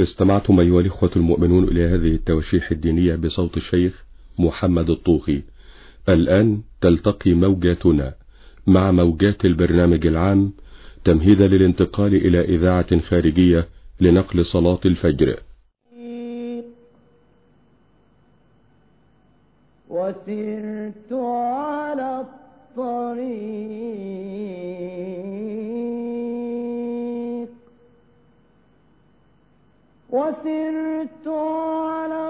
استمعتم أيها الإخوة المؤمنون إلى هذه التوشيح الدينية بصوت الشيخ محمد الطوخي. الآن تلتقي موجاتنا مع موجات البرنامج العام تمهيدا للانتقال إلى إذاعة خارجية لنقل صلاة الفجر. وسرت على الطريق وسرت على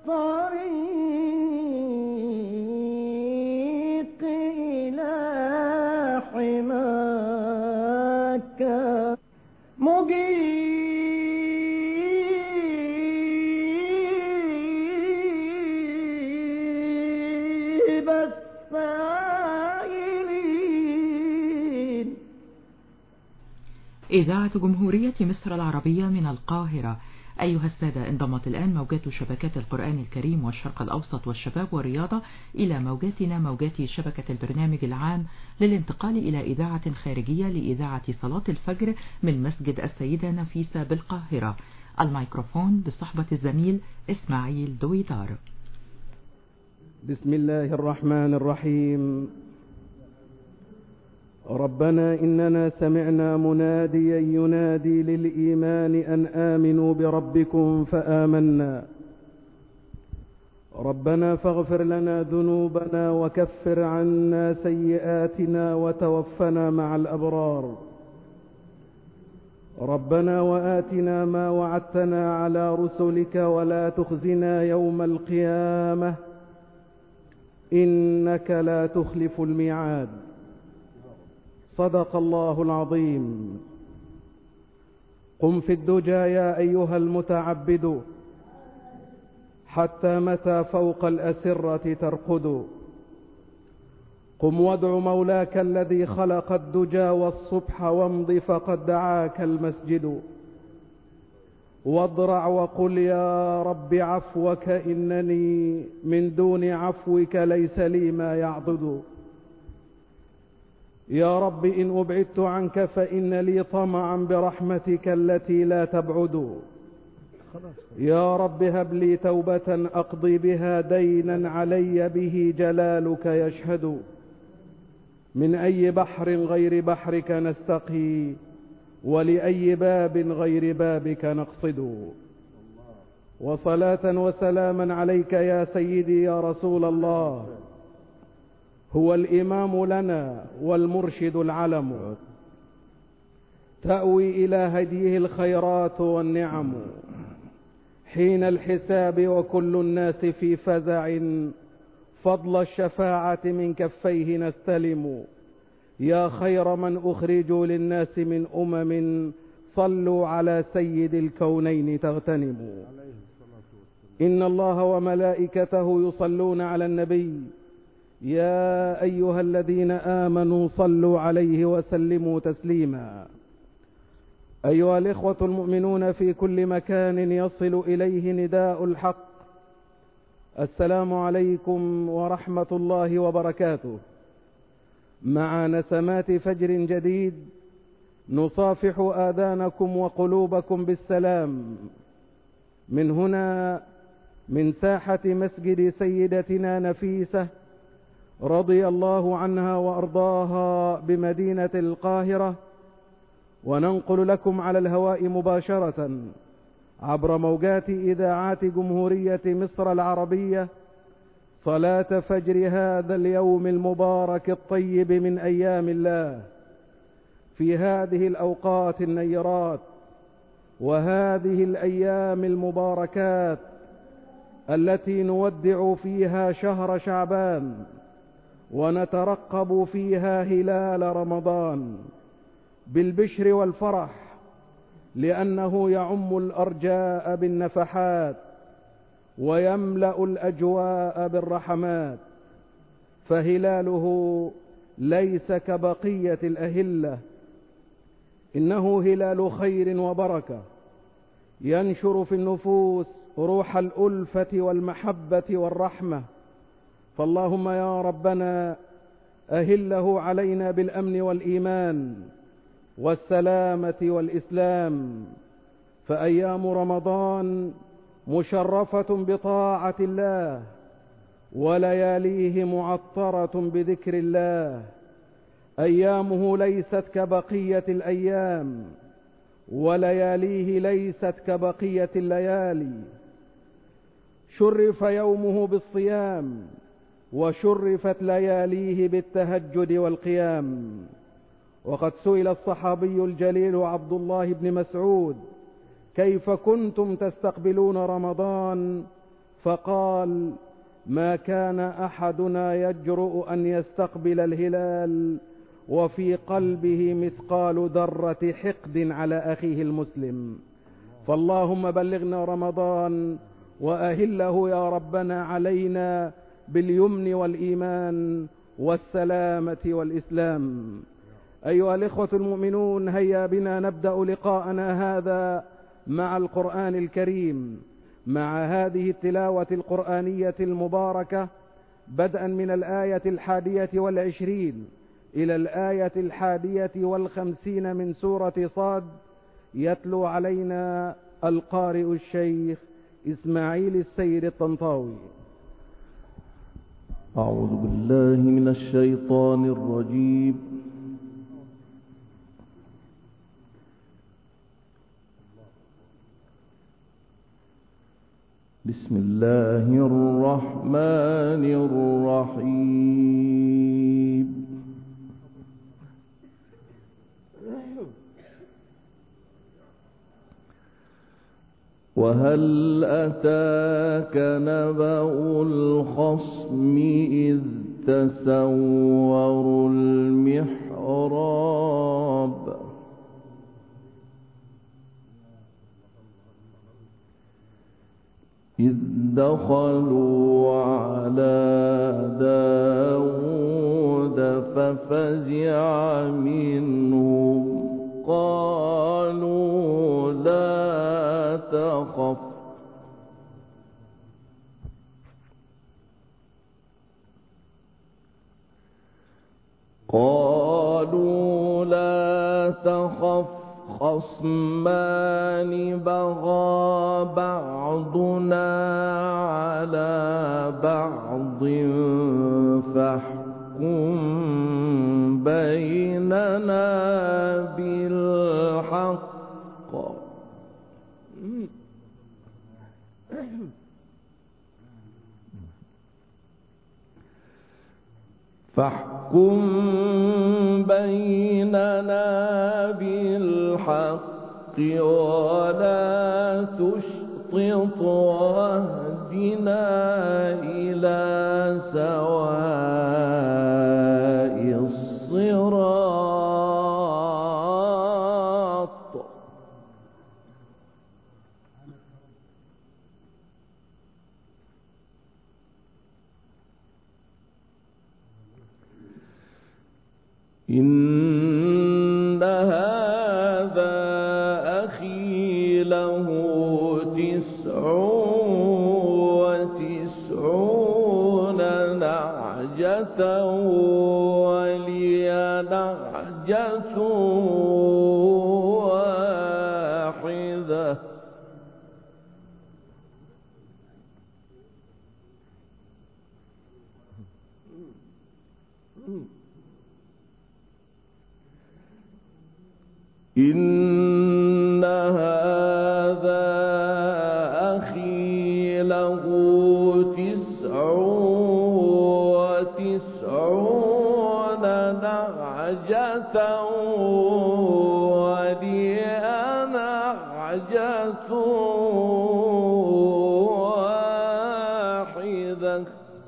الطريق إلى حماك مجيب السائلين. إذاعة جمهورية مصر العربية من القاهرة. أيها السادة، انضمت الآن موجات شبكات القرآن الكريم والشرق الأوسط والشباب والرياضة إلى موجاتنا موجات شبكة البرنامج العام للانتقال إلى إذاعة خارجية لإذاعة صلاة الفجر من مسجد السيدة نفيسة بالقاهرة. الميكروفون بصحبة الزميل إسماعيل دويدار. بسم الله الرحمن الرحيم. ربنا إننا سمعنا مناديا ينادي للإيمان أن آمنوا بربكم فآمنا. ربنا فاغفر لنا ذنوبنا وكفر عنا سيئاتنا وتوفنا مع الأبرار. ربنا وآتنا ما وعدتنا على رسلك ولا تخزنا يوم القيامة إنك لا تخلف الميعاد. صدق الله العظيم. قم في الدجى يا أيها المتعبد، حتى متى فوق الأسرة ترقد. قم وادع مولاك الذي خلق الدجى والصبح وامض فقد دعاك المسجد. واضرع وقل يا رب عفوك إنني من دون عفوك ليس لي ما يعضد. يا رب إن أبعدت عنك فإن لي طمعا برحمتك التي لا تبعد. يا رب هب لي توبة أقضي بها دينا علي به جلالك يشهد. من أي بحر غير بحرك نستقي ولأي باب غير بابك نقصد. وصلاة وسلاما عليك يا سيدي يا رسول الله، هو الإمام لنا والمرشد العلم. تأوي إلى هديه الخيرات والنعم حين الحساب وكل الناس في فزع. فضل الشفاعة من كفيه نستلم. يا خير من أخرجوا للناس من أمم صلوا على سيد الكونين تغتنموا. إن الله وملائكته يصلون على النبي يا أيها الذين آمنوا صلوا عليه وسلموا تسليما. أيها الإخوة المؤمنون في كل مكان يصل إليه نداء الحق، السلام عليكم ورحمة الله وبركاته. مع نسمات فجر جديد نصافح آذانكم وقلوبكم بالسلام من هنا، من ساحة مسجد سيدتنا نفيسة رضي الله عنها وأرضاها بمدينة القاهرة. وننقل لكم على الهواء مباشرة عبر موجات إذاعات جمهورية مصر العربية صلاة فجر هذا اليوم المبارك الطيب من أيام الله، في هذه الأوقات النيرات وهذه الأيام المباركات التي نودع فيها شهر شعبان ونترقب فيها هلال رمضان بالبشر والفرح، لأنه يعم الأرجاء بالنفحات ويملأ الأجواء بالرحمات. فهلاله ليس كبقية الأهلة، إنه هلال خير وبركة ينشر في النفوس روح الألفة والمحبة والرحمة. فاللهم يا ربنا أهله علينا بالأمن والإيمان والسلامة والإسلام، فأيام رمضان مشرفة بطاعة الله، ولياليه معطرة بذكر الله. أيامه ليست كبقية الأيام، ولياليه ليست كبقية الليالي. شرف يومه بالصيام، وشرفت لياليه بالتهجد والقيام. وقد سئل الصحابي الجليل عبد الله بن مسعود: كيف كنتم تستقبلون رمضان؟ فقال: ما كان أحدنا يجرؤ أن يستقبل الهلال وفي قلبه مثقال ذرة حقد على أخيه المسلم. فاللهم بلغنا رمضان وأهله يا ربنا علينا باليمن والإيمان والسلامة والإسلام. أيها الإخوة المؤمنون، هيا بنا نبدأ لقاءنا هذا مع القرآن الكريم، مع هذه التلاوة القرآنية المباركة، بدءا من الآية 21 إلى الآية 51 من سورة صاد. يتلو علينا القارئ الشيخ إسماعيل السيد الطنطاوي. أعوذ بالله من الشيطان الرجيم. بسم الله الرحمن الرحيم. وهل أتاك نبأ الخصم إذ تسوروا المحراب إذ دخلوا على داود ففزع منهم قالوا لا تخف خصمان بغى بعضنا على بعض فاحكم بيننا بالحق ولا تشطط واهدنا إلى سواء الصراط إن هذا أخي له 99 نعجة ولي نعجة واحدة إن هذا أخي له 99 نعجة ولي نعجة واحدة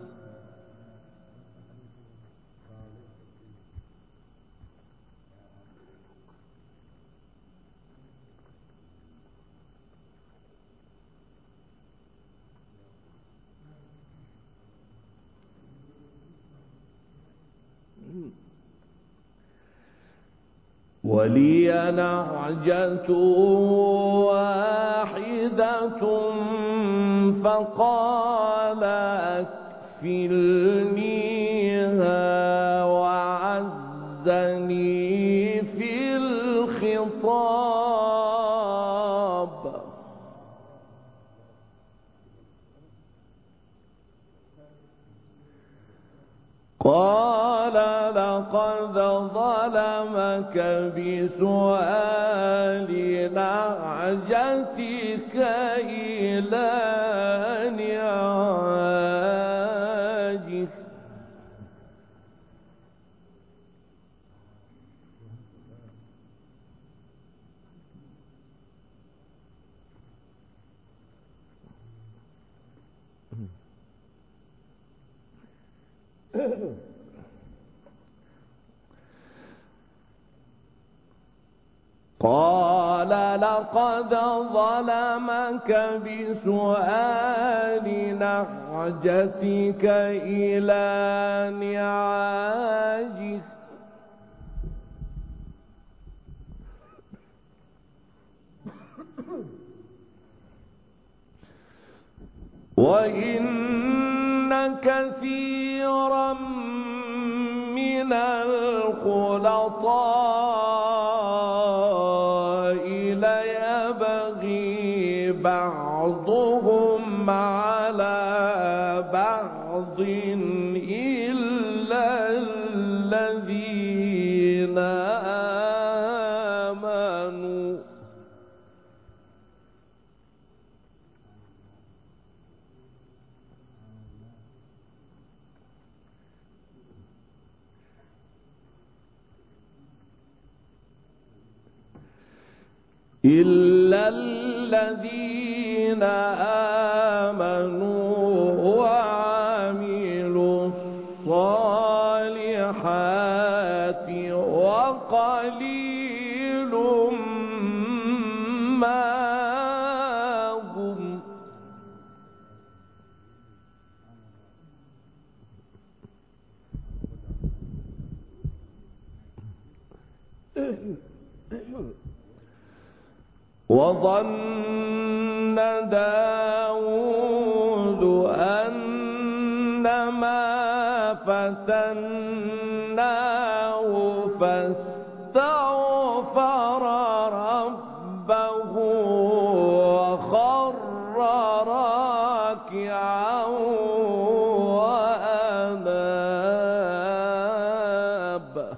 ولي نعجة واحدة فقال أكفلنيها وعزني في الخطاب لقد ظلمك بسؤال نعجتك إلى نعاجك قال لقد ظلمك بسؤال نعجتك إلى نعاجك وإن كثيرا من الخلطاء ليبغي بعضهم على بعض إلا الذين آمنوا إلا الذين آمنوا وعملوا الصالحات وقليل ما هم وظن داود أنما فتناه فاستغفر ربه وخر راكعا وأناب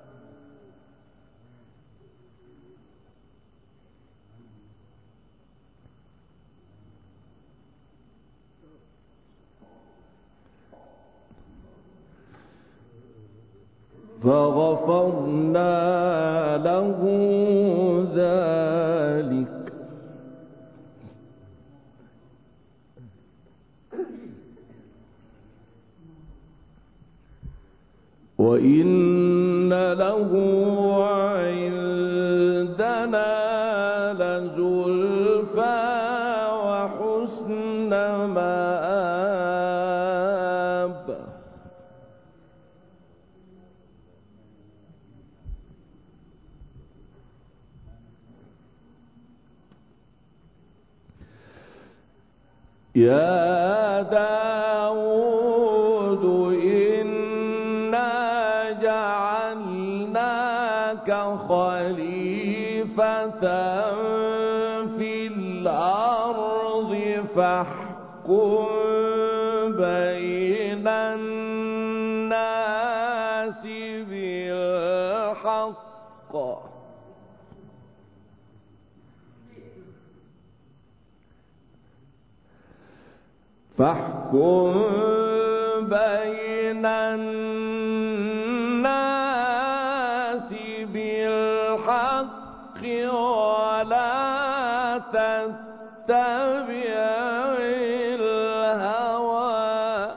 فغفرنا له ذلك وإن له عندنا لزلفى وحسن مآب يا داود إنا جعلناك خليفة في الأرض فاحكم بين الناس بالحق فاحكم بين الناس بالحق ولا تتبع الهوى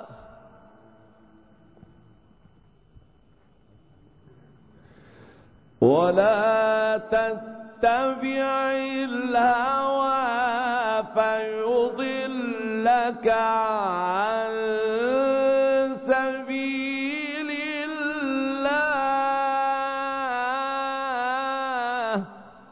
فيضلك عن سبيل الله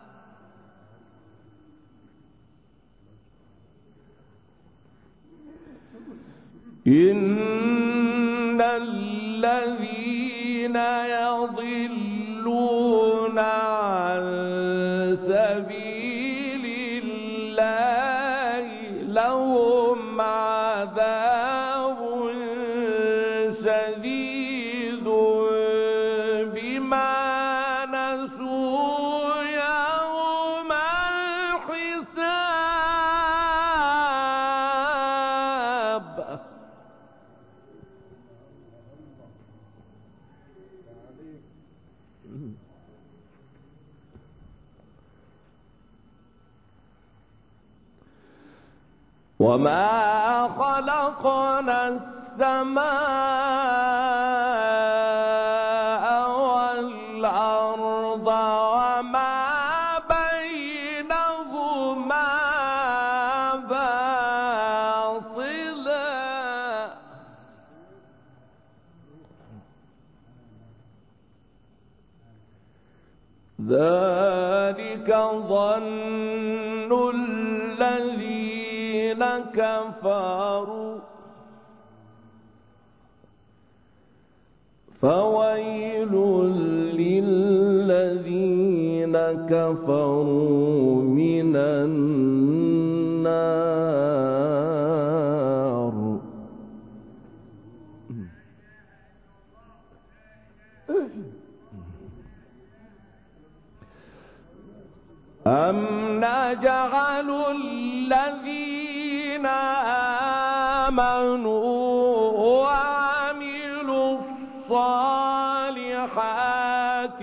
إن الذين يضلون عن سبيل الله لهم عذاب شديد وما خلقنا السماء والأرض وما بينهما باطلا ذلك ظن الذين كفروا فويل للذين كفروا من النار أم نجعل الذين آمنوا وعملوا الصالحات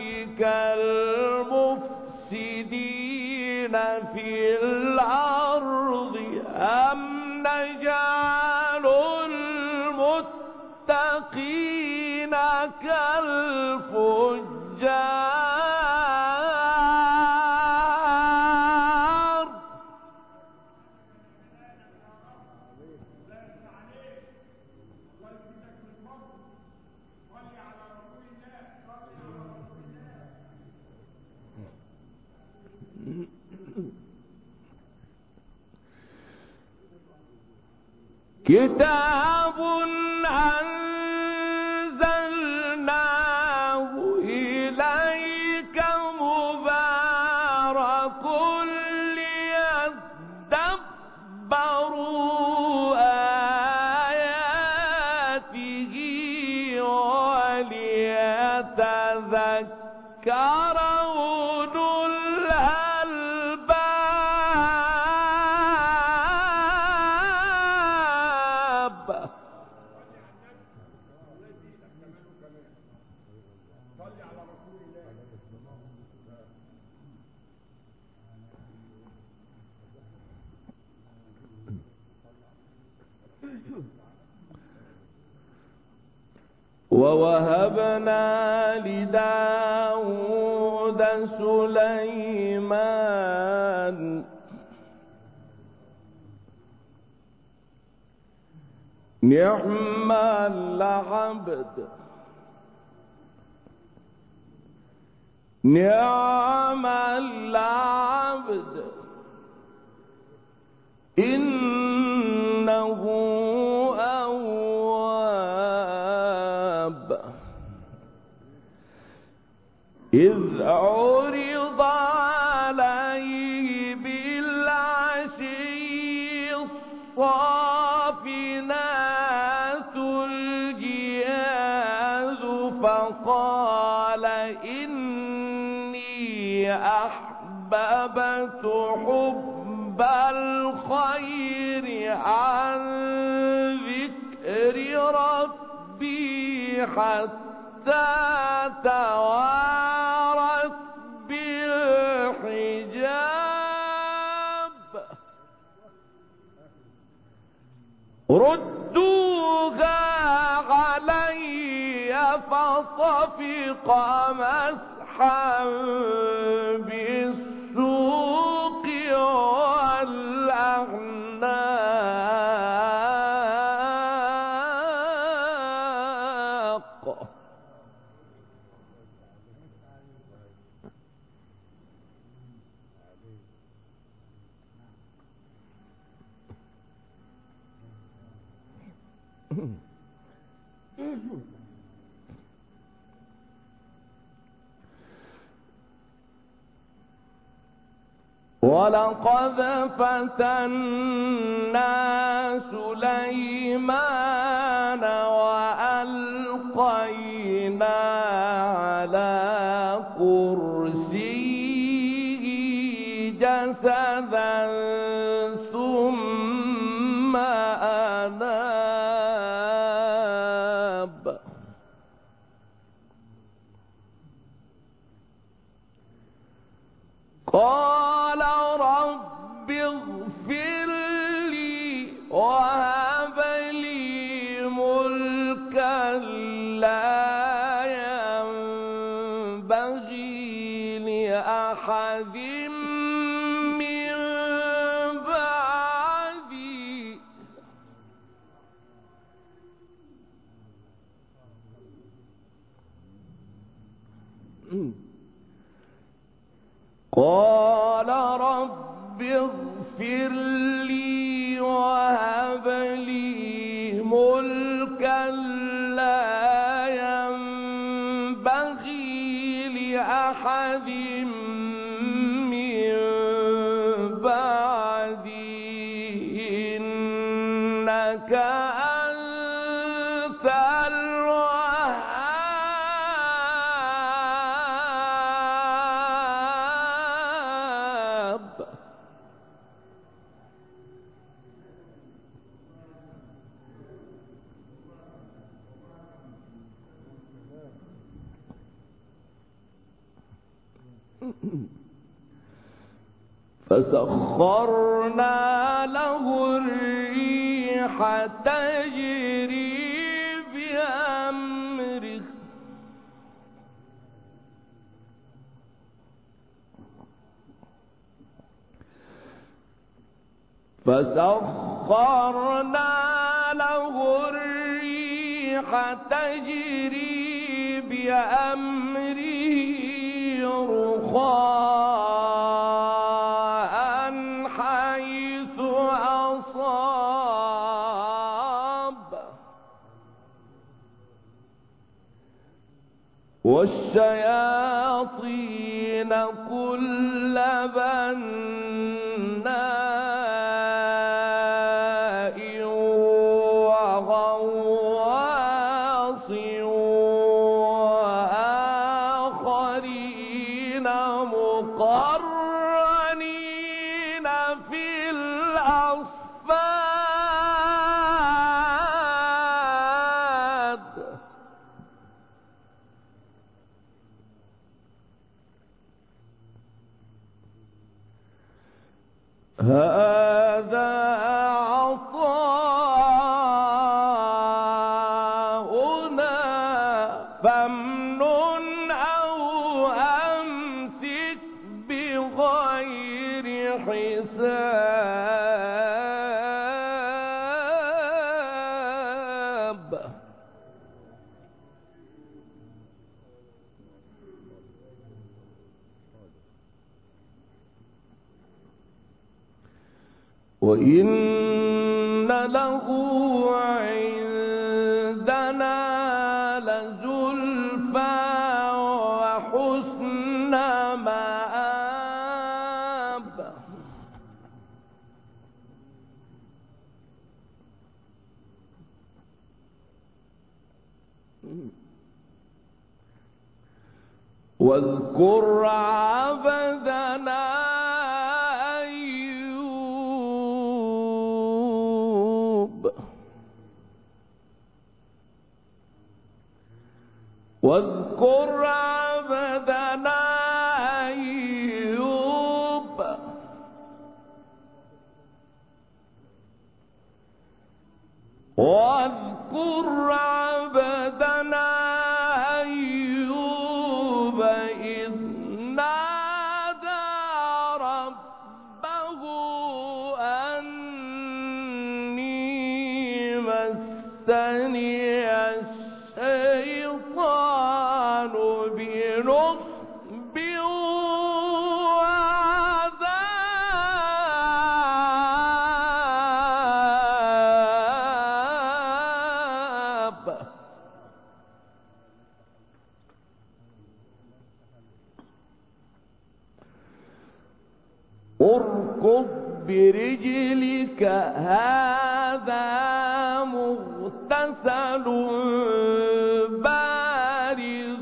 كالمفسدين في الأرض أم نجعل المتقين كالفجار كتاب أنزلناه إليك مبارك ليدبروا آياته وليتذكر أولو الألباب. ووهبنا لداود سليمان نعم العبد نعم العبد إنه أواب إذ عرض عليه بالعشي الصافنات الجياد فقال إني أحببت حب الخير عن ذكر ربي حتى توارت بالحجاب ردوها علي فطفق مسحا بالسوق والأعناق ولقد فتنا سليمان وألقينا على كرسيه جسدا ثم أناب قال رب اغفر لي اغفر لي وهب لي ملكا لا ينبغي لأحد من بعدي إنك أنت الوهاب. فسخرنا له الريح تجري بأمره رخاء حيث أصاب والشياطين كل بناء وغواص وآخرين مقرنين في الأصفاد. هذا عطاؤنا فامنن أو أمسك بغير حساب. وإن له عندنا لزلفى وحسن مآب. واذكر عبدنا واذكر عبدنا أيوب واذكر عبدنا أيوب إذ نادى ربه أني مسني الشيطان بنصب وعذاب. اركض برجلك هذا مغتسل بارد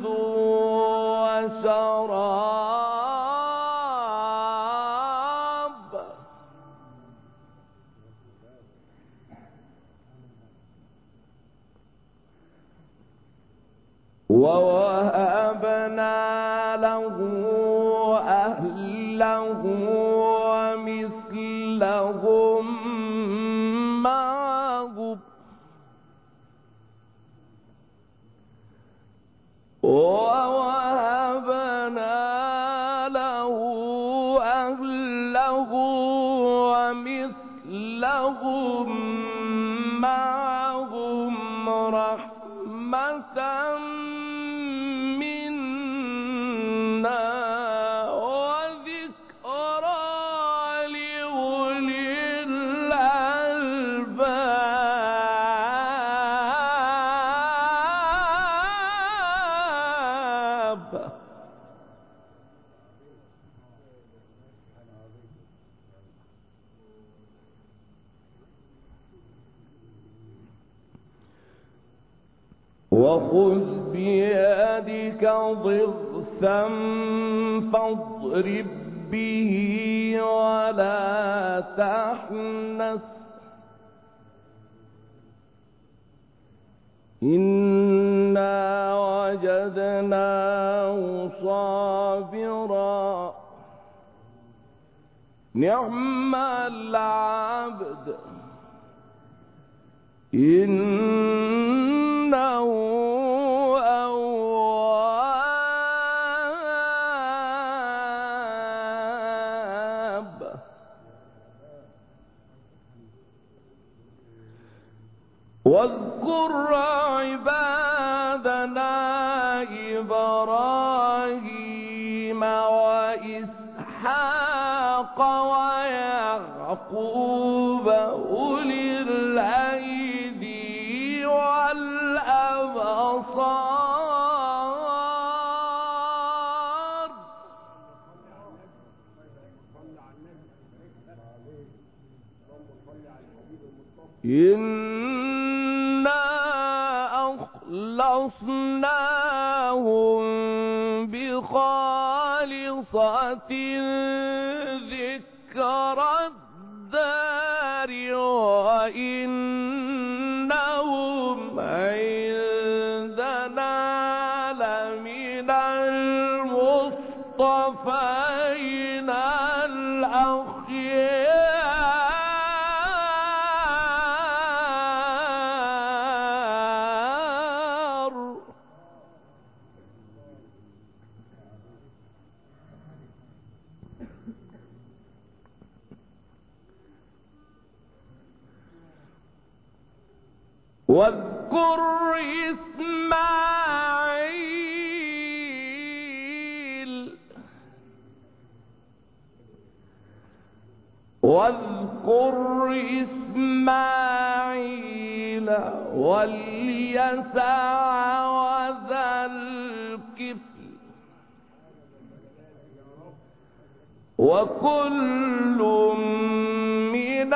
وشراب. ووهبنا له أهله ومثلهم معهم ووهبنا له أهله ومثلهم معهم رحمة منا وذكرى وخذ بيدك ضغثا فاضرب به ولا تحنث إنا وجدناه صابرا نعم العبد إنه أواب واذكر عبادنا إبراهيم وإسحاق ويعقوب أولي الأيدي والأبصار إنا أخلصناهم بخالصة ذكرى الدار وإنهم عندنا لمن المصطفين الأخيار واذكر إسماعيل واليسع وذا الكفل وكل من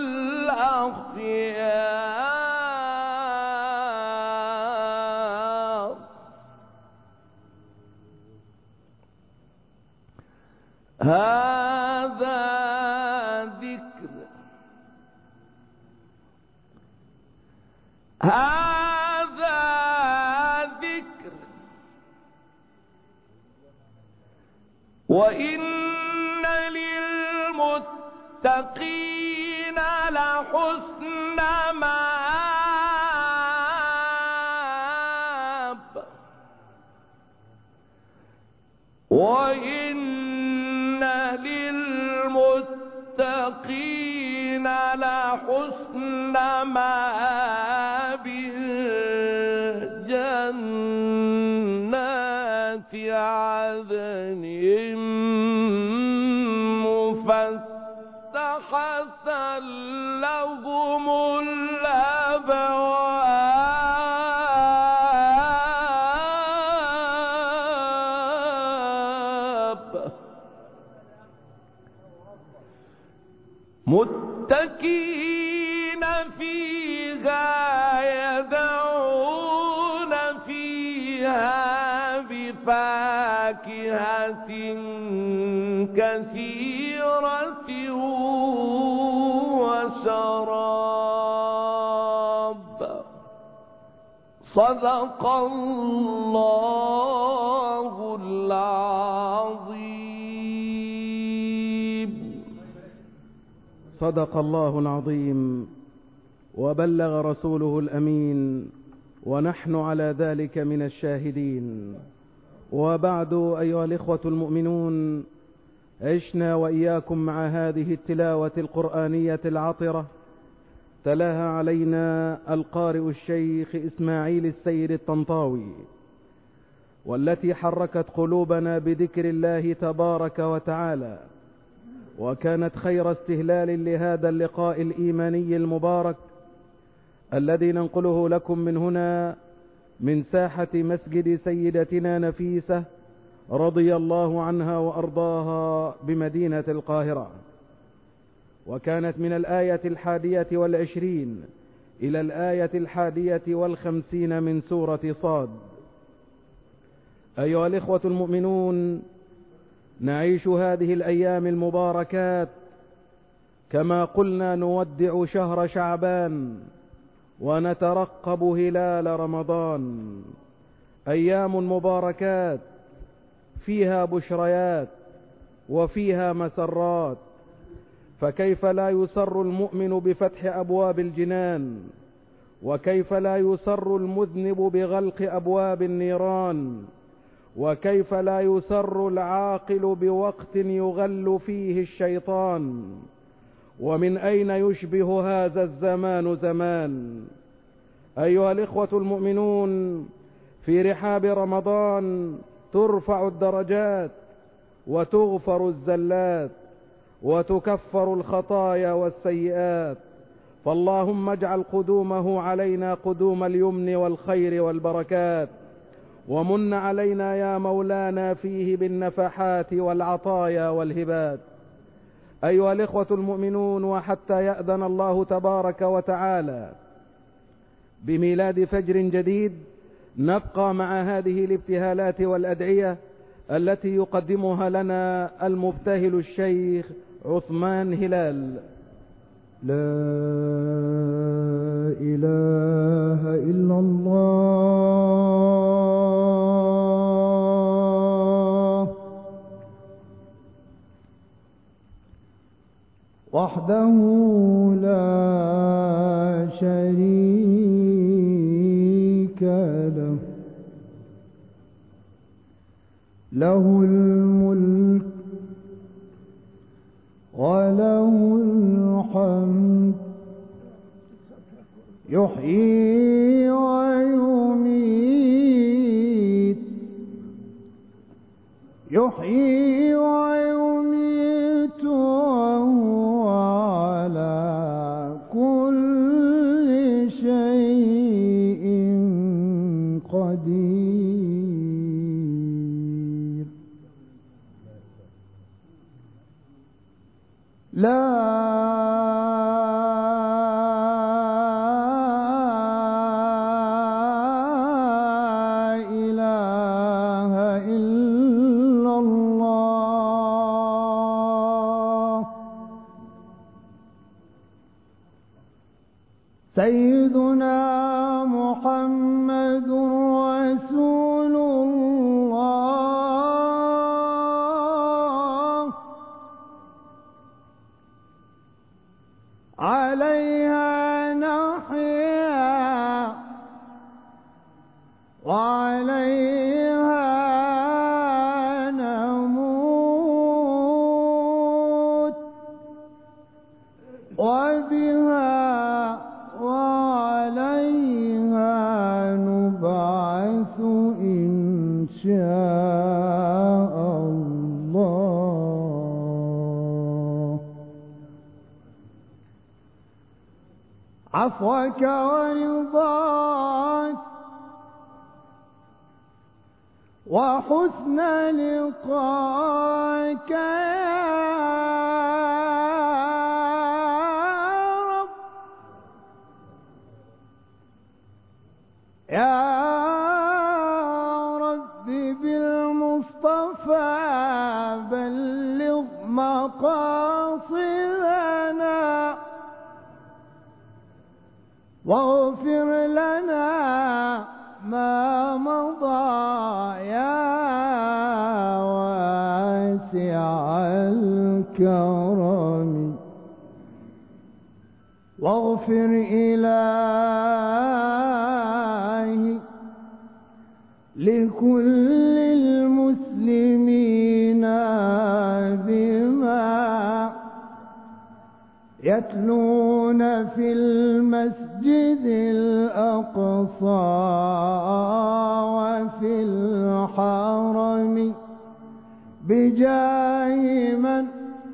الأخيار هذا ذكر وإن للمتقين لحسن مآب وإن للمتقين لحسن مآب جنات عدن مفتحة لهم الأبواب متكئين فيها يدعون فيها بفاكهة كثيرة وشراب صدق الله العظيم. صدق الله العظيم وبلغ رسوله الأمين ونحن على ذلك من الشاهدين. وبعد أيها الإخوة المؤمنون، عشنا وإياكم مع هذه التلاوة القرآنية العطرة تلاها علينا القارئ الشيخ إسماعيل السيد الطنطاوي، والتي حركت قلوبنا بذكر الله تبارك وتعالى، وكانت خير استهلال لهذا اللقاء الإيماني المبارك الذي ننقله لكم من هنا من ساحة مسجد سيدتنا نفيسة رضي الله عنها وأرضاها بمدينة القاهرة. وكانت من الآية 21 إلى الآية 51 من سورة صاد. أيها الإخوة المؤمنون، نعيش هذه الأيام المباركات كما قلنا نودع شهر شعبان ونترقب هلال رمضان. أيام مباركات فيها بشريات وفيها مسرات، فكيف لا يسر المؤمن بفتح أبواب الجنان، وكيف لا يسر المذنب بغلق أبواب النيران، وكيف لا يسر العاقل بوقت يغل فيه الشيطان. ومن أين يشبه هذا الزمان زمان؟ أيها الإخوة المؤمنون، في رحاب رمضان ترفع الدرجات وتغفر الزلات وتكفر الخطايا والسيئات، فاللهم اجعل قدومه علينا قدوم اليمن والخير والبركات، ومن علينا يا مولانا فيه بالنفحات والعطايا والهبات. أيها الإخوة المؤمنون، وحتى يأذن الله تبارك وتعالى بميلاد فجر جديد نبقى مع هذه الابتهالات والأدعية التي يقدمها لنا المبتهل الشيخ عثمان هلال. لا إله إلا الله وحده لا شريك له، له الملك وله الحمد، يحيي ويميت، يحيي ويميت، وهو على كل شيء قدير. لا إله إلا الله. سيدنا محمد رسول الله، عليها نحيا وعليها نموت، وبها وعليها نبعث إن شاء الله. عفوك ورضاك وحسن لقاك يا رب بالمصطفى بلغ مقاصدنا، واغفر لنا ما مضى يا واسع الكرم، واغفر إلهي لكل المسلمين بما يتلون في المسجد الأقصى وفي الحرم بجاه من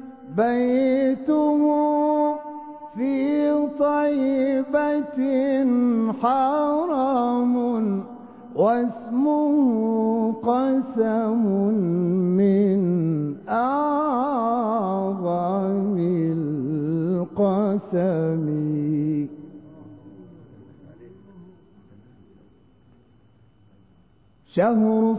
بيته في طيبة حرم واسمه قسم من أعظم القسم. شهر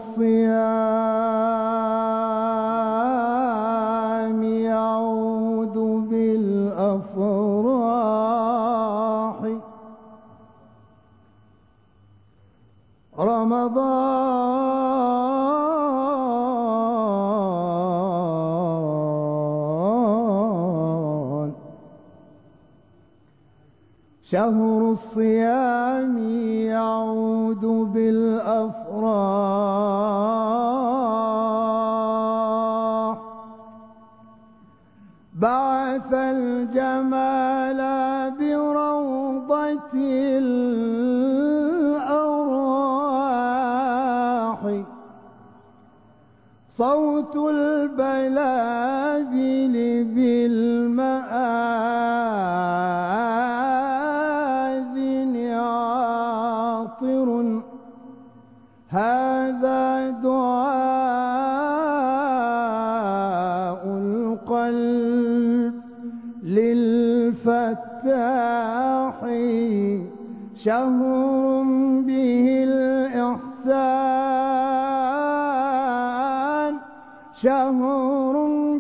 الصيام يعود بالأفراح رمضان شهر الصيام يعود بالأفراح بعث الجمال بروضة الأرواح صوت البلابل بالمآذن عاطر هذا دعاء القلب للفتاح شهر به الإحسان شهر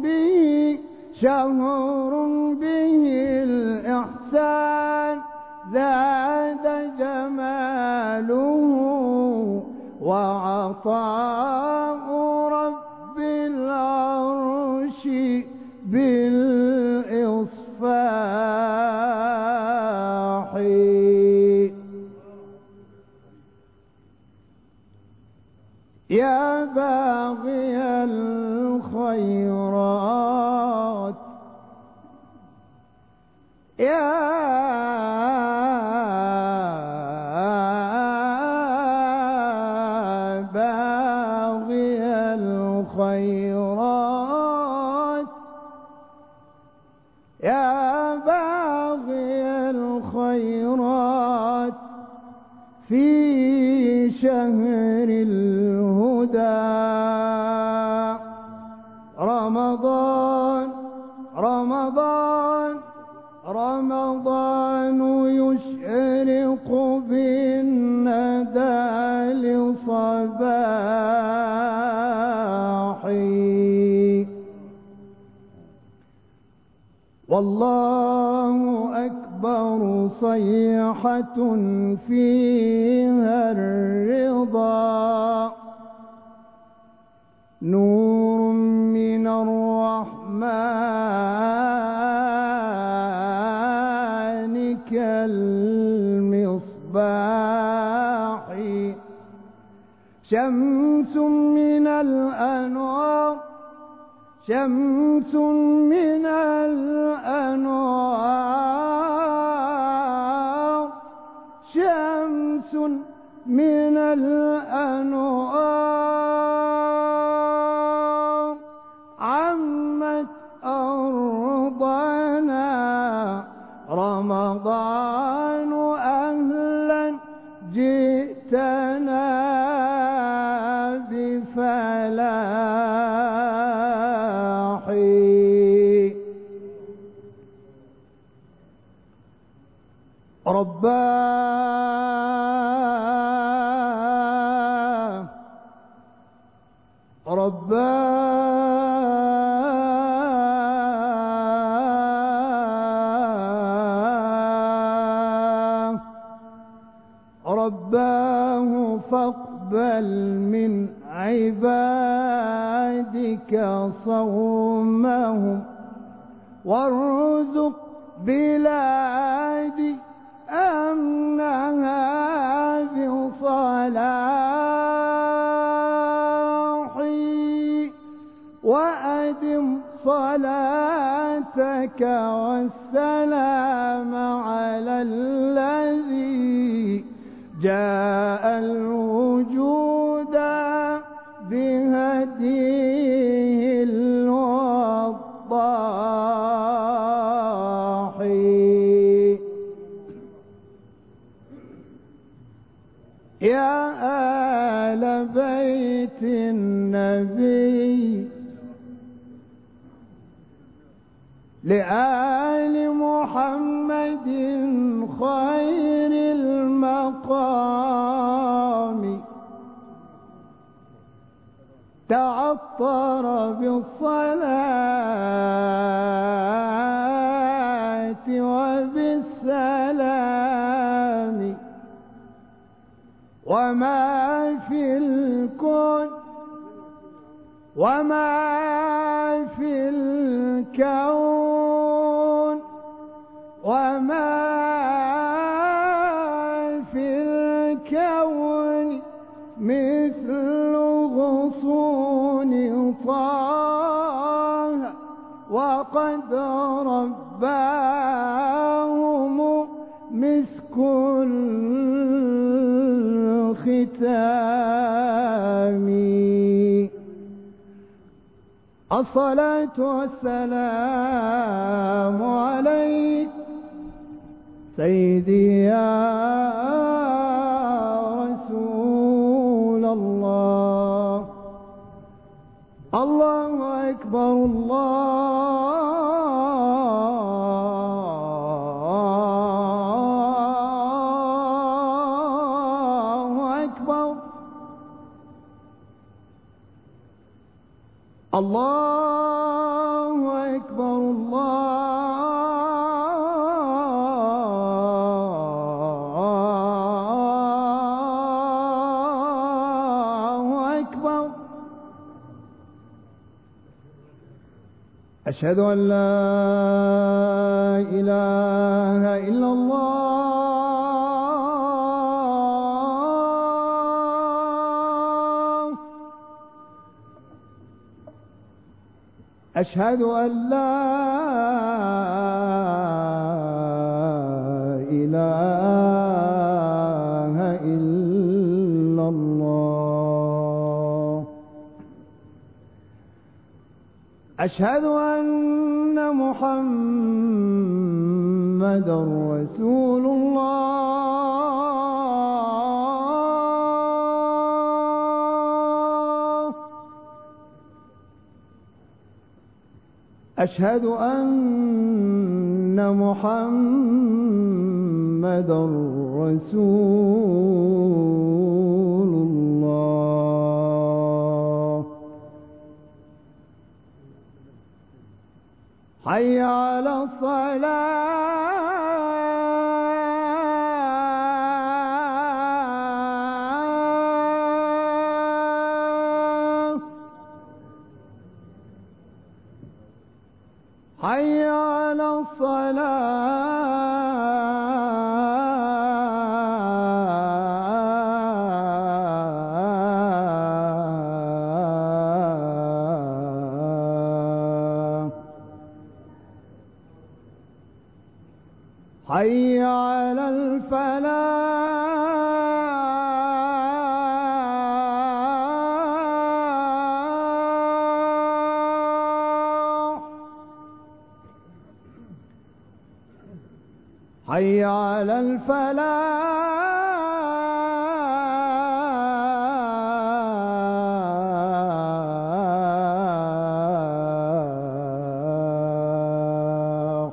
به الإحسان زاد جماله وعطاء رب العرش بالإصفاح يا باغي الخيرات يا باغي الخيرات يا باغي الخيرات في شهر الهدى رمضان رمضان رمضان يشرق بالندى لصباحي والله أكبر صيحة فيها الرضا نور من الرحمن كالمصباح شمس من الأنوار شمس من الأنوار شمس من الأنوار عمت أرضنا رمضان أهلا جئتنا بفلاحي رباه فاقبل من عبادك صومهم وارزق بلادي أمنها بصلاحي وأدم صلاتك والسلام على الذي جاء الوجود بهديه الوضاح يا آل بيت النبي لآل محمد خير المقام تعطر بالصلاة وبالسلام وما في الكون وما في الكون وما في الكون مثل غصون طه وقد رباهم مسك الختام. الصلاة والسلام عليك سيدي يا رسول الله. الله أكبر الله أكبر الله أكبر الله أكبر. أشهد أن لا إله إلا الله. أشهد أن لا إله إلا الله. أشهد أن محمدا رسول الله. أشهد أن محمدا رسول الله. حي على الصلاة. حي على الصلاة. حي على الفلاح. حي على الفلاح.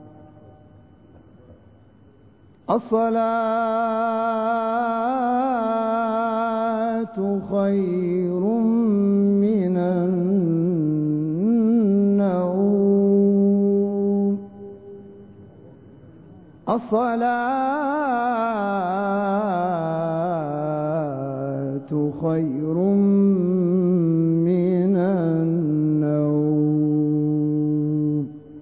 الصلاة خير من النوم. الصلاة خير من النوم.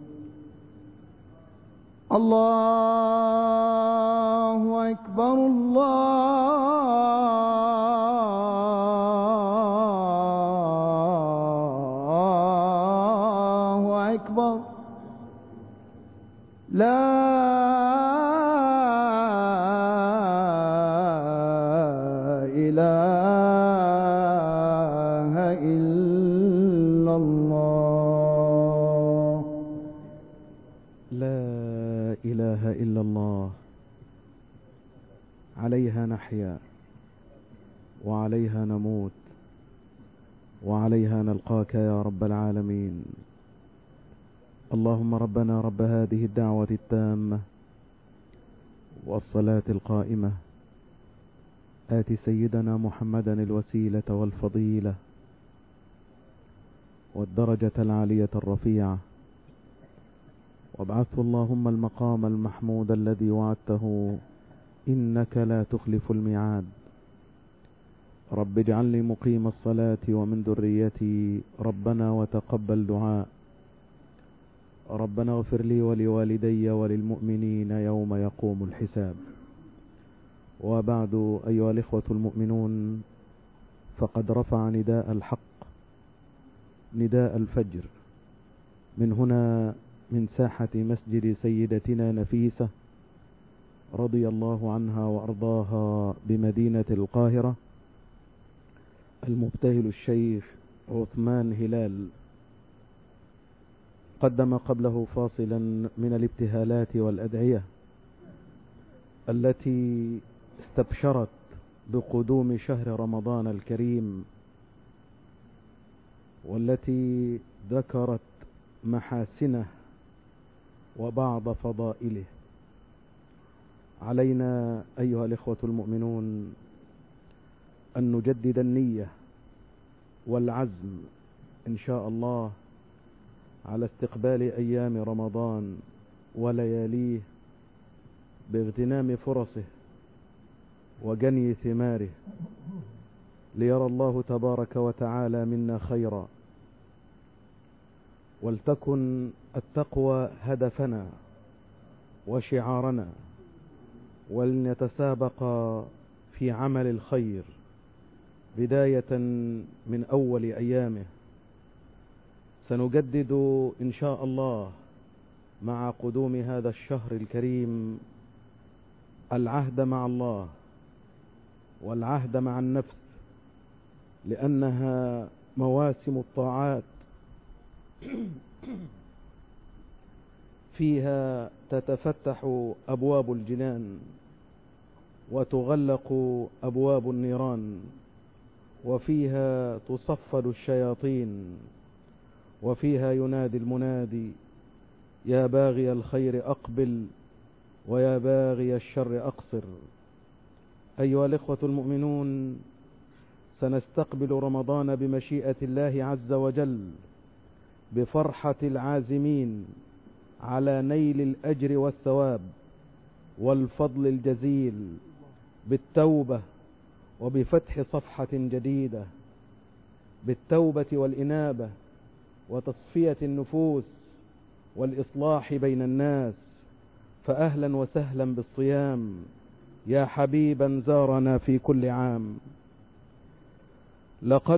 الله أكبر الله أكبر. لا إله إلا الله. لا إله إلا الله. عليها نحيا وعليها نموت وعليها نلقاك يا رب العالمين. اللهم ربنا رب هذه الدعوة التامة والصلاة القائمة آت سيدنا محمدا الوسيلة والفضيلة والدرجة العالية الرفيعة، وابعثه اللهم المقام المحمود الذي وعدته إنك لا تخلف الميعاد. رب اجعلني مقيم الصلاة ومن ذريتي ربنا وتقبل دعاء. ربنا اغفر لي ولوالدي وللمؤمنين يوم يقوم الحساب. وبعد، أيها الإخوة المؤمنون، فقد رفع نداء الحق، نداء الفجر، من هنا من ساحة مسجد سيدتنا نفيسة رضي الله عنها وأرضاها بمدينة القاهرة المبتهل الشيخ عثمان هلال. قدم قبله فاصلا من الابتهالات والأدعية التي استبشرت بقدوم شهر رمضان الكريم، والتي ذكرت محاسنه وبعض فضائله. علينا أيها الإخوة المؤمنون أن نجدد النية والعزم إن شاء الله على استقبال أيام رمضان ولياليه باغتنام فرصه وجني ثماره، ليرى الله تبارك وتعالى منا خيرا. ولتكن التقوى هدفنا وشعارنا، ولنتسابق في عمل الخير بداية من أول أيامه. سنجدد إن شاء الله مع قدوم هذا الشهر الكريم العهد مع الله والعهد مع النفس، لأنها مواسم الطاعات فيها تتفتح أبواب الجنان وتغلق أبواب النيران، وفيها تصفد الشياطين، وفيها ينادي المنادي: يا باغي الخير أقبل ويا باغي الشر أقصر. أيها الإخوة المؤمنون، سنستقبل رمضان بمشيئة الله عز وجل بفرحة العازمين على نيل الأجر والثواب والفضل الجزيل، بالتوبة وبفتح صفحة جديدة، بالتوبة والإنابة وتصفية النفوس والإصلاح بين الناس. فأهلا وسهلا بالصيام يا حبيبا زارنا في كل عام. لقد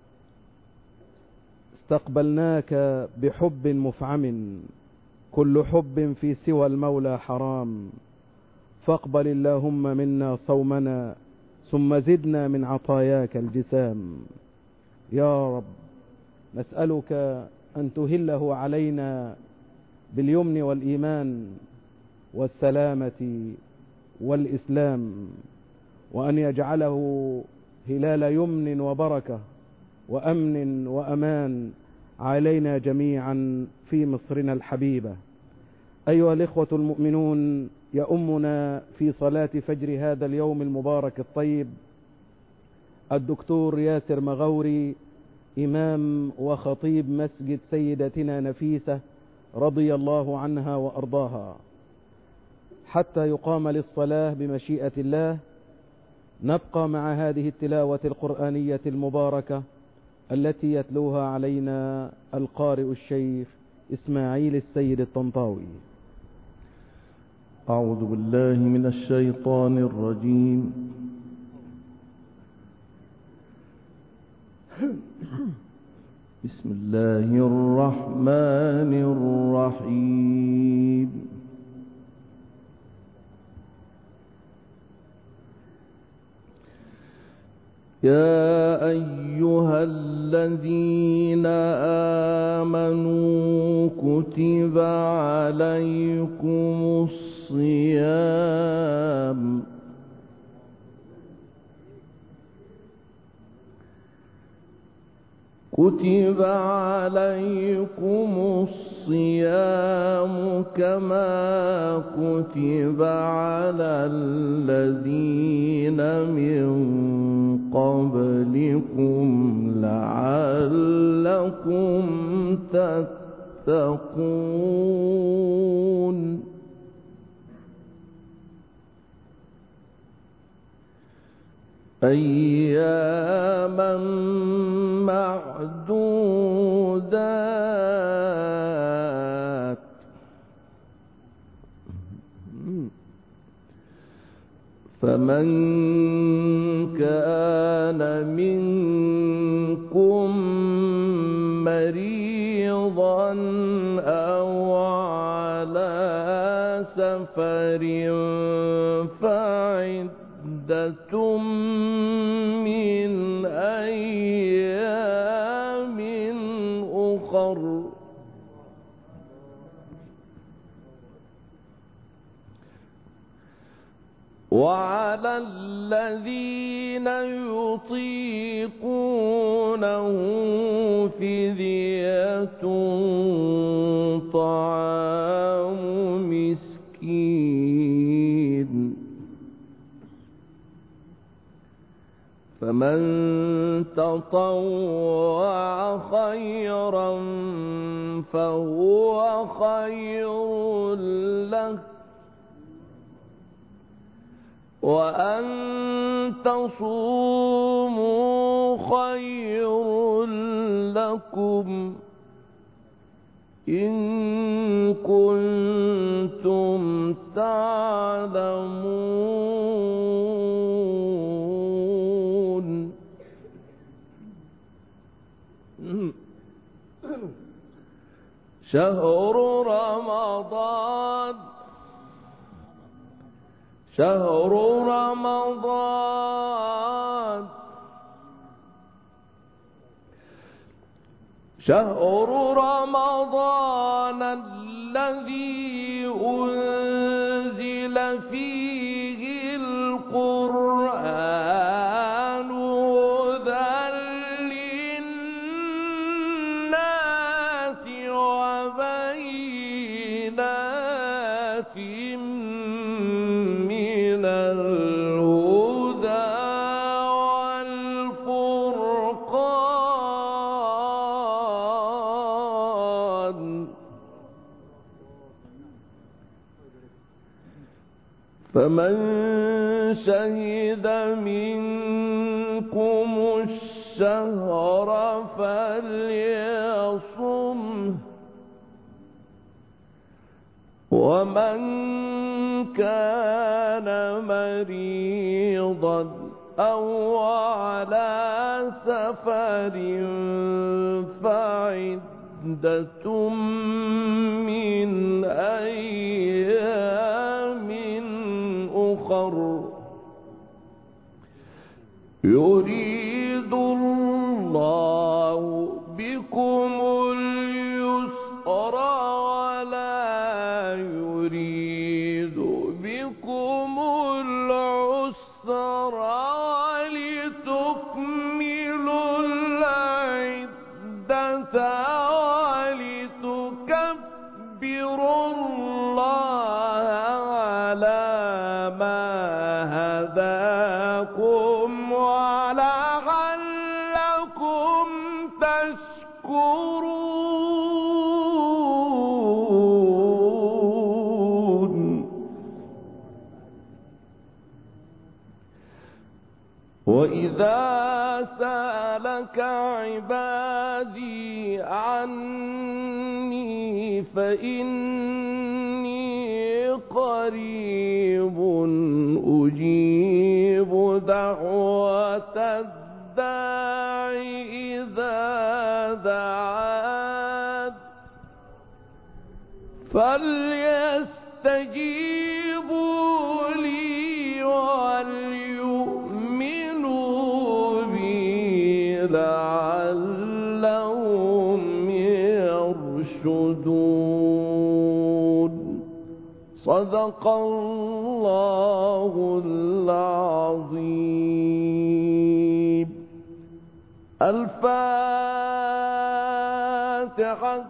استقبلناك بحب مفعم، كل حب في سوى المولى حرام. فاقبل اللهم منا صومنا، ثم زدنا من عطاياك الجسام. يا رب، نسألك أن تهله علينا باليمن والإيمان والسلامة والإسلام، وأن يجعله هلال يمن وبركة وأمن وأمان علينا جميعا في مصرنا الحبيبة. أيها الإخوة المؤمنون، يؤمنا في صلاة فجر هذا اليوم المبارك الطيب الدكتور ياسر مغوري، إمام وخطيب مسجد سيدتنا نفيسة رضي الله عنها وأرضاها. حتى يقام للصلاة بمشيئة الله، نبقى مع هذه التلاوة القرآنية المباركة التي يتلوها علينا القارئ الشيخ إسماعيل السيد الطنطاوي. أعوذ بالله من الشيطان الرجيم. بسم الله الرحمن الرحيم. يا أيها الذين آمنوا كتب عليكم الصيام كتب عليكم الصيام كما كتب على الذين من قبلكم لعلكم لعلكم تتقون أياما معدودات فمن كان منكم مريضا أو على سفر فعدة من أيام أخر وعلى الذين يطيقونه فدية طعام مسكين فمن تطوع خيرا فهو خير له وأن تصوموا خير لكم إن كنتم تعلمون شهر رمضان الذي أنزل فيه القرآن هدى للناس وبينات من الهدى والفرقان فمن شهد منكم الشهر فليصمه ومن كان مريضا أو على سفر فعدة من أيام أخر يريد الله بكم اليسر ولا يريد بكم العسر ولتكملوا العدة ولتكبروا الله على ما هداكم ولعلكم تشكرون وإذا سألك عبادي عني فإني قريب أجيب دعوة الداع إذا دعان فليستجيبوا لي وليؤمنوا بي لعلهم يرشدون صدق الله العظيم. الفاتحة.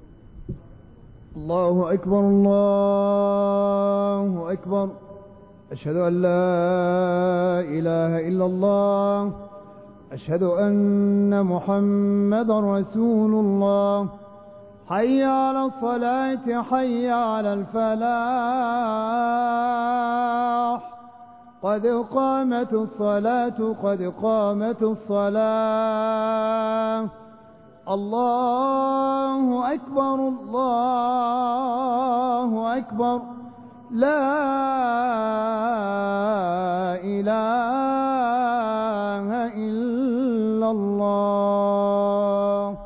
الله أكبر الله أكبر. أشهد أن لا إله إلا الله. أشهد أن محمدا رسول الله. حي على الصلاة حي على الفلاح. قد قامت الصلاة قد قامت الصلاة. الله أكبر الله أكبر. لا إله إلا الله.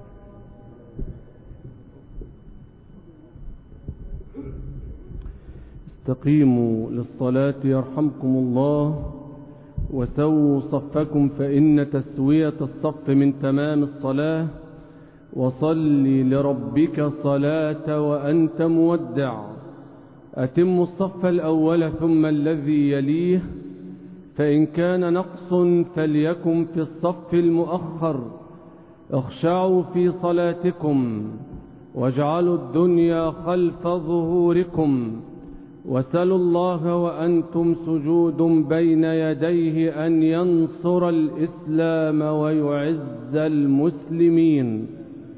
استقيموا للصلاة يرحمكم الله، وسووا صفكم فإن تسوية الصف من تمام الصلاة. وصل لربك صلاة وأنت مودع. أتم الصف الأول ثم الذي يليه، فإن كان نقص فليكن في الصف المؤخر. اخشعوا في صلاتكم واجعلوا الدنيا خلف ظهوركم، وسلوا الله وأنتم سجود بين يديه أن ينصر الإسلام ويعز المسلمين.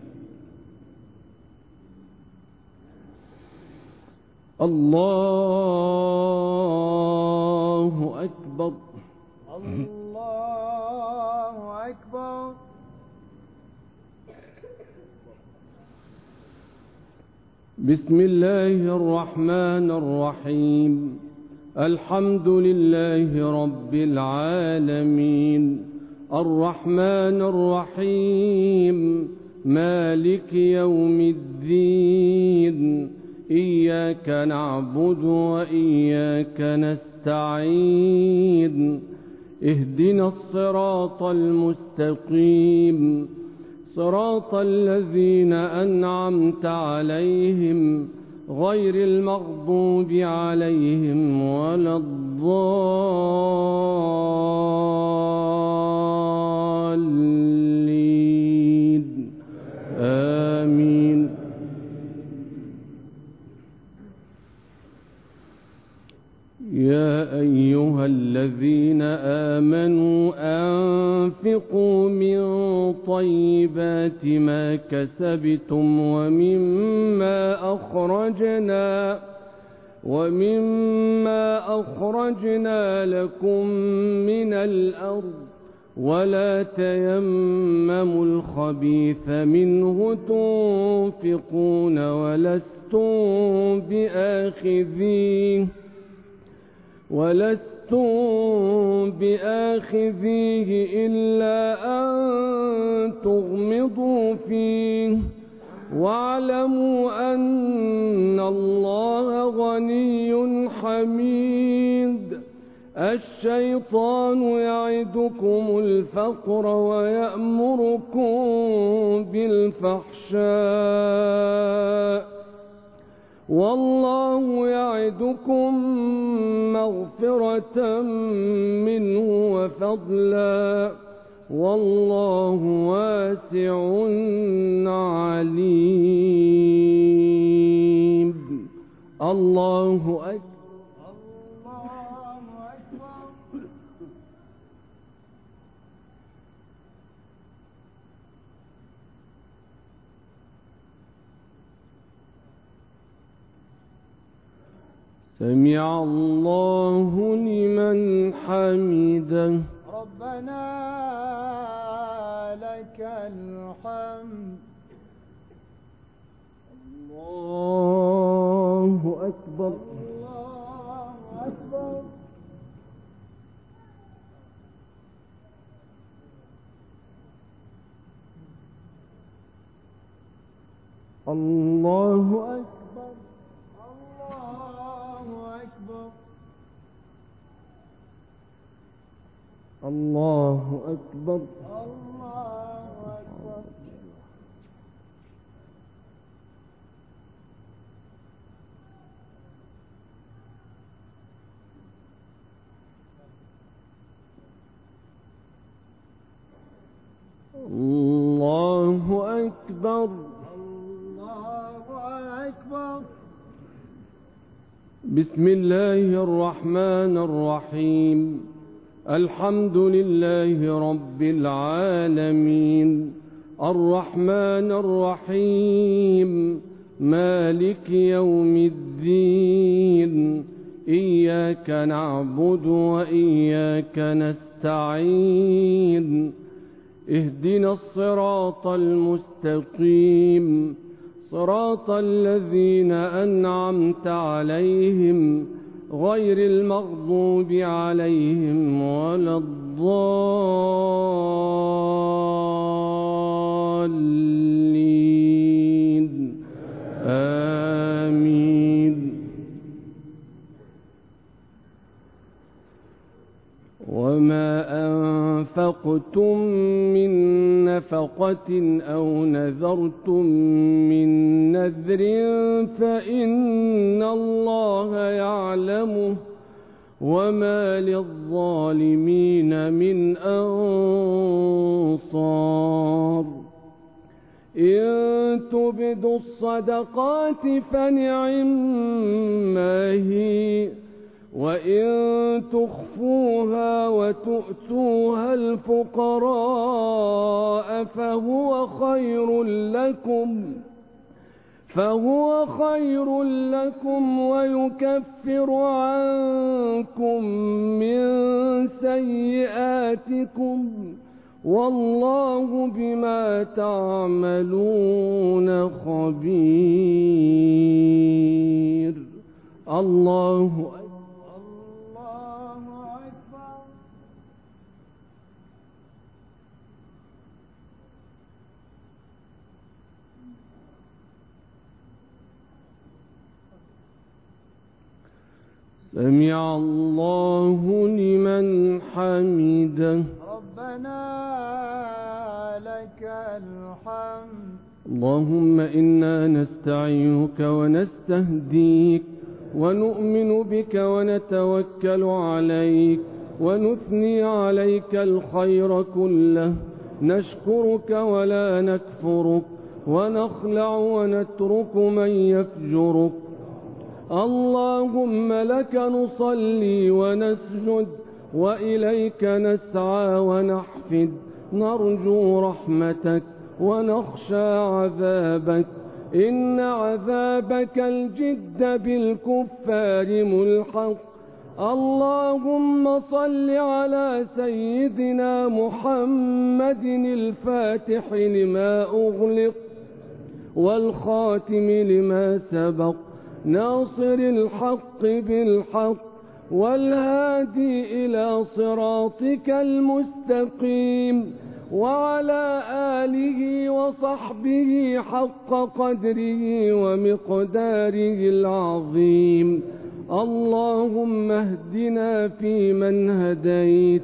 الله أكبر. الله أكبر. بسم الله الرحمن الرحيم. الحمد لله رب العالمين، الرحمن الرحيم، مالك يوم الدين. إياك نعبد وإياك نستعين. اهدنا الصراط المستقيم، صراط الذين أنعمت عليهم غير المغضوب عليهم ولا الضالين. آمين. يا أيها الذين آمنوا أنفقوا من طيبات ما كسبتم ومما أخرجنا لكم من الأرض، ولا تيمموا الخبيث منه تنفقون ولستم بآخذيه إلا أن تغمضوا فيه، واعلموا أن الله غني حميد. الشيطان يعدكم الفقر ويأمركم بالفحشاء، والله يعدكم مغفرة منه وفضلا، والله واسع عليم. الله أكبر. سمع الله لمن حمده. ربنا لك الحمد. الله أكبر. الله أكبر. الله أكبر. الله أكبر. الله أكبر. الله أكبر. بسم الله الرحمن الرحيم. الحمد لله رب العالمين، الرحمن الرحيم، مالك يوم الدين، إياك نعبد وإياك نستعين، اهدنا الصراط المستقيم، صراط الذين أنعمت عليهم غير المغضوب عليهم ولا الضالين، آمين. وما أنفقتم من نفقة أو نذرتم من نذر فإن الله يعلمه، وما للظالمين من أنصار. إن تبدوا الصدقات فنعما هي، وإن تخفوها وتؤتوها الفقراء فهو خير لكم ويكفر عنكم من سيئاتكم، والله بما تعملون خبير. الله أكبر. سمع الله لمن حمده. ربنا لك الحمد. اللهم إنا نستعينك ونستهديك ونؤمن بك ونتوكل عليك ونثني عليك الخير كله، نشكرك ولا نكفرك، ونخلع ونترك من يفجرك. اللهم لك نصلي ونسجد، وإليك نسعى ونحفد، نرجو رحمتك ونخشى عذابك، إن عذابك الجد بالكفار ملحق. اللهم صل على سيدنا محمد الفاتح لما أغلق والخاتم لما سبق، ناصر الحق بالحق، والهادي إلى صراطك المستقيم، وعلى آله وصحبه حق قدره ومقداره العظيم. اللهم اهدنا فيمن هديت،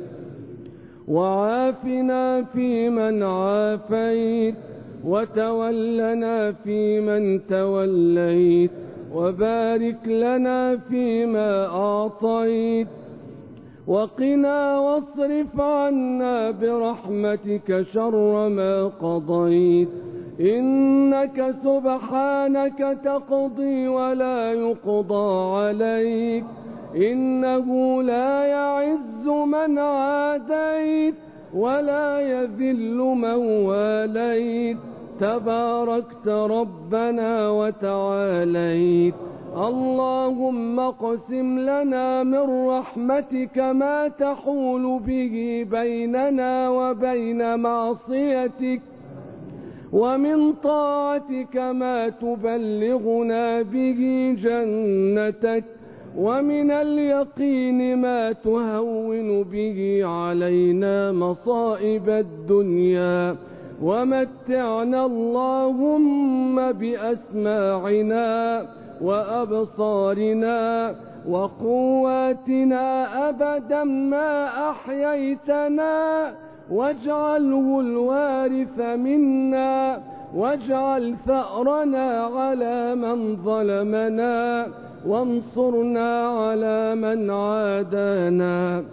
وعافنا فيمن عافيت، وتولنا فيمن توليت، وبارك لنا فيما أعطيت، وقنا واصرف عنا برحمتك شر ما قضيت، إنك سبحانك تقضي ولا يقضى عليك، إنه لا يعز من عاديت ولا يذل من واليت، تباركت ربنا وتعاليت. اللهم اقسم لنا من رحمتك ما تحول به بيننا وبين معصيتك، ومن طاعتك ما تبلغنا به جنتك، ومن اليقين ما تهون به علينا مصائب الدنيا، ومتعنا اللهم بأسماعنا وأبصارنا وقواتنا أبدا ما أحييتنا، واجعله الوارث منا، واجعل ثأرنا على من ظلمنا، وانصرنا على من عادانا،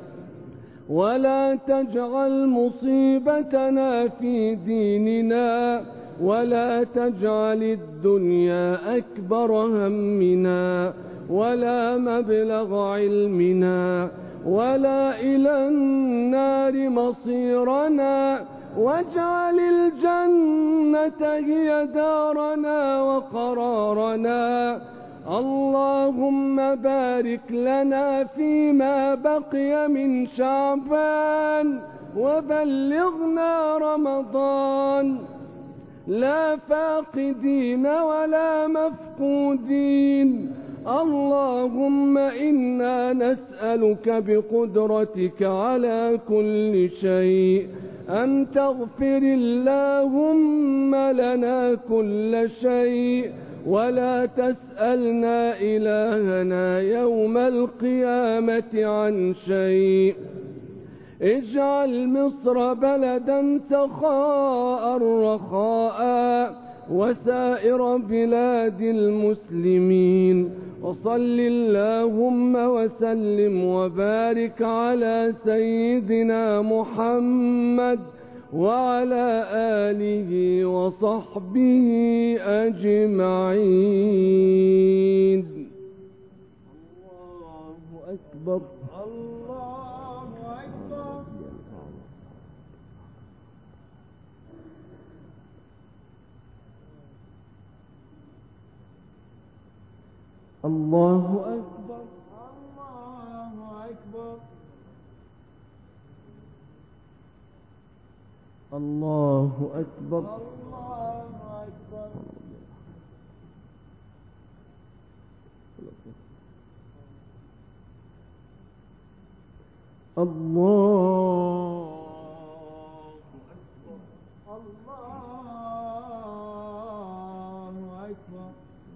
ولا تجعل مصيبتنا في ديننا، ولا تجعل الدنيا أكبر همنا ولا مبلغ علمنا ولا إلى النار مصيرنا، واجعل الجنة هي دارنا وقرارنا. اللهم بارك لنا فيما بقي من شعبان وبلغنا رمضان لا فاقدين ولا مفقودين. اللهم إنا نسألك بقدرتك على كل شيء أن تغفر اللهم لنا كل شيء، ولا تسألنا إلهنا يوم القيامة عن شيء. اجعل مصر بلدا سخاء رخاء وسائر بلاد المسلمين، وصل اللهم وسلم وبارك على سيدنا محمد وعلى آله وصحبه أجمعين. الله أكبر. الله أكبر. الله أكبر. الله أكبر. الله أكبر. الله أكبر. الله أكبر.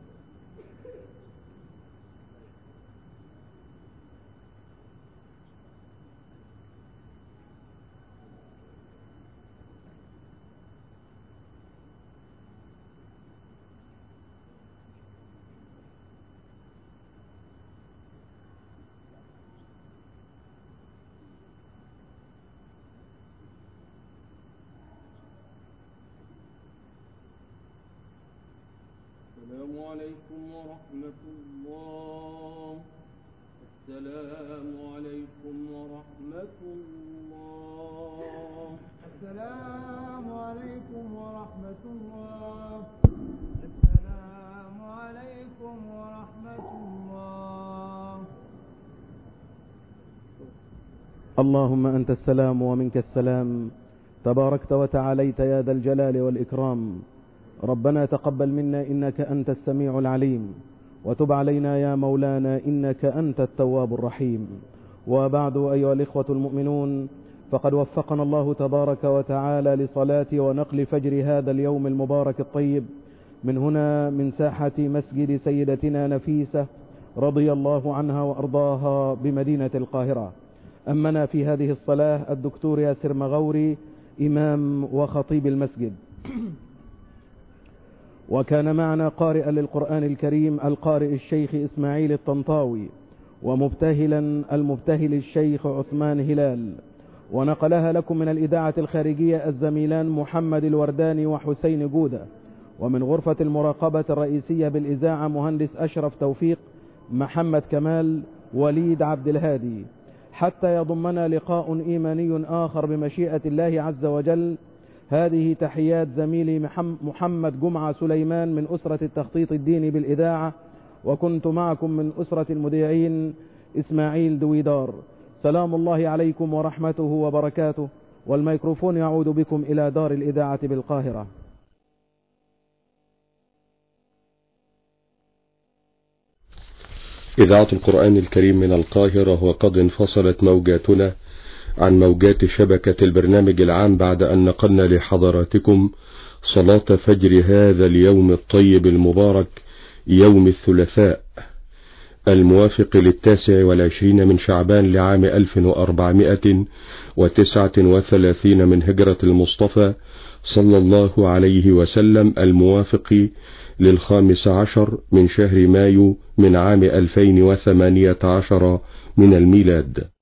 السلام عليكم ورحمة الله. السلام عليكم ورحمة الله. السلام عليكم ورحمة الله. السلام عليكم ورحمة الله. اللهم أنت السلام ومنك السلام، تباركت وتعاليت يا ذا الجلال والإكرام. ربنا تقبل منا إنك أنت السميع العليم، وتب علينا يا مولانا إنك أنت التواب الرحيم. وبعد أيها الإخوة المؤمنون، فقد وفقنا الله تبارك وتعالى لصلاة ونقل فجر هذا اليوم المبارك الطيب من هنا من ساحة مسجد سيدتنا نفيسة رضي الله عنها وأرضاها بمدينة القاهرة. أمنا في هذه الصلاة الدكتور ياسر مغوري إمام وخطيب المسجد، وكان معنا قارئا للقرآن الكريم القارئ الشيخ إسماعيل الطنطاوي، ومبتهلا المبتهل الشيخ عثمان هلال، ونقلها لكم من الإذاعة الخارجية الزميلان محمد الورداني وحسين جودة، ومن غرفة المراقبة الرئيسية بالإذاعة مهندس أشرف توفيق، محمد كمال، وليد عبد الهادي، حتى يضمنا لقاء إيماني آخر بمشيئة الله عز وجل. هذه تحيات زميلي محمد جمعة سليمان من أسرة التخطيط الديني بالإذاعة، وكنت معكم من أسرة المذيعين إسماعيل دويدار. سلام الله عليكم ورحمته وبركاته، والميكروفون يعود بكم إلى دار الإذاعة بالقاهرة. إذاعة القرآن الكريم من القاهرة، وقد انفصلت موجاتنا عن موجات شبكة البرنامج العام بعد أن نقلنا لحضراتكم صلاة فجر هذا اليوم الطيب المبارك، يوم الثلاثاء الموافق 29 من شعبان لعام 1439 من هجرة المصطفى صلى الله عليه وسلم، الموافق 15 من شهر مايو من عام 2018 من الميلاد.